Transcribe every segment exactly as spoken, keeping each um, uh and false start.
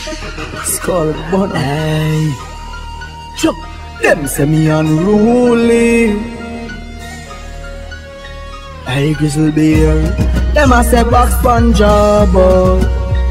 Skull bun. Hey, Chuck, them say me unruly. Hey, Grizzle Bear, them a say box SpongeBob.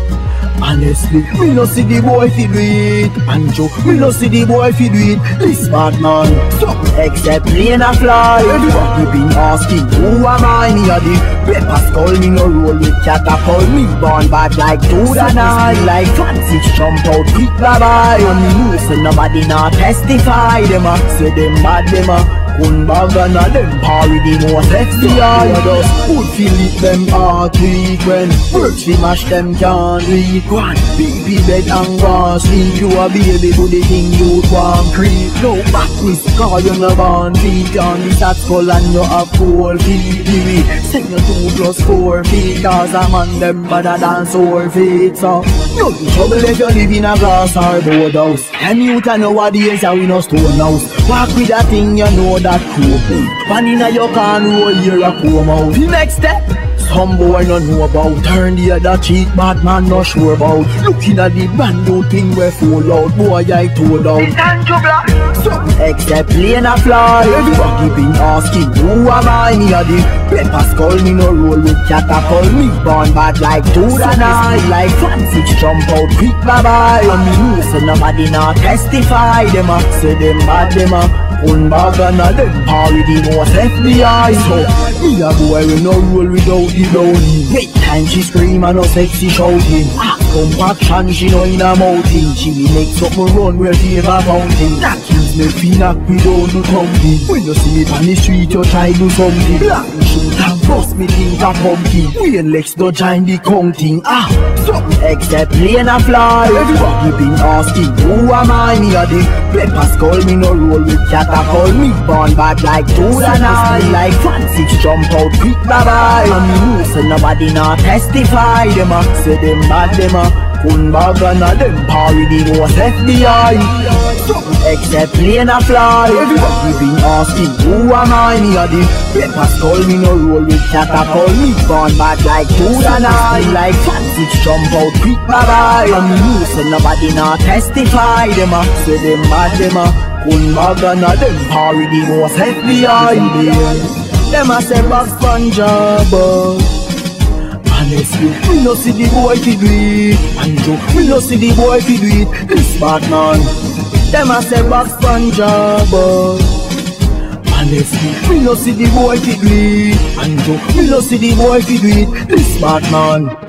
Honestly, me no see the boy fi do it. And Joe, me no see the boy fi do it. This bad man, so except plain a fly. Everybody been asking, who am I? Me a the paper skull. Me no roll with catapult. Me born bad like two the night. Like fancy jump out quick bye bye. And me know say nobody not testify. Them a say them bad, them a Kun bagan a them party the most F B I. Just put Philip them heart weak. When works we mash them can't read. One baby bed and go sleep. You a baby do the thing you want creep. No back with cause you no born feet. On this at skull and you have cold feet. Me send you two plus four feet. Cause a man them better than sore feet. So no trouble if you live in a glass or board house. And you can nowadays how we no stone house. Walk with that thing you know that cool. Pan inna your can roll here a comb out. The next step, some boy no know about. Turn the other cheek, bad man no sure about. Looking at the brand new thing we fall out. Boy I told out. So except plain a fly. Everybody been asking, who am I? Me a the paper skull. Me no roll with catapult. Me born bad like two the night. Like fancy jump out quick bye bye. And me know say nobody not testify. Them a say them bad, them a un bag and a them party the most F B I. So me a boy we no roll without the brownie. Make time she scream and no sexy shouting. Ah, compaction she no in a mountain. She make something run where she ever fountain. That kills me feel like we don't do something. When you see me on the street you try do something. Black shoot and bust me think a pumpkin. We and Lex don't join the counting. Ah, something except plain a fly. Everybody been asking, who am I? Me a the paper skull. Me no roll with cat. I call me born bad like two the night. Like fancy jump out quick bye bye. And me know say nobody not testify. Them a say them bad, them a kun bag and a them party the most F B I. Except plain a fly. Everybody been asking, who am I? Me a the paper skull. Me no roll with cat. I call me born bad like two the night. Like fancy jump out quick bye bye. And me know say nobody not testify. Them a say them bad, them a kun bag and a them party the most F B I. Them a say box SpongeBob. Honestly, we no see the boy fi do it. And Joe, we no see the boy fi do it. This bad man. Them a say box SpongeBob. Honestly, we no see the boy fi do it. And Joe, we no see the boy fi do it. This bad man.